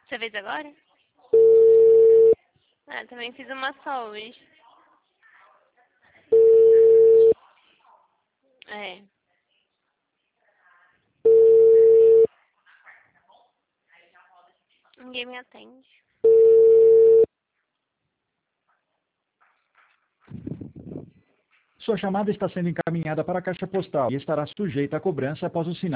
Você fez agora? Ah, também fiz uma só hoje. É. Ninguém me atende. Sua chamada está sendo encaminhada para a caixa postal e estará sujeita a cobrança após o sinal.